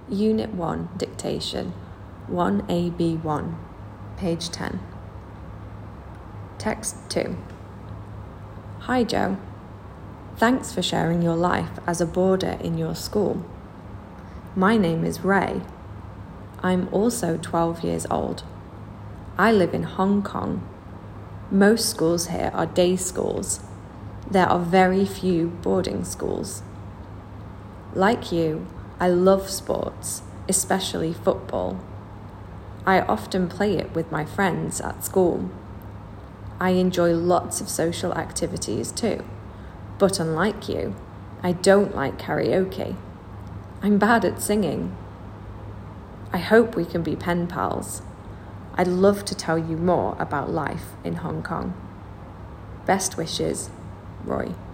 Unit 1, Dictation, 1AB1, page 10. Text 2. Hi Joe. Thanks for sharing your life as a boarder in your school. My name is Ray. I'm also 12 years old. I live in Hong Kong. Most schools here are day schools. There are very few boarding schools. Like you, I love sports, especially football. I often play it with my friends at school. I enjoy lots of social activities too, but unlike you, I don't like karaoke. I'm bad at singing. I hope we can be pen pals. I'd love to tell you more about life in Hong Kong. Best wishes, Roy.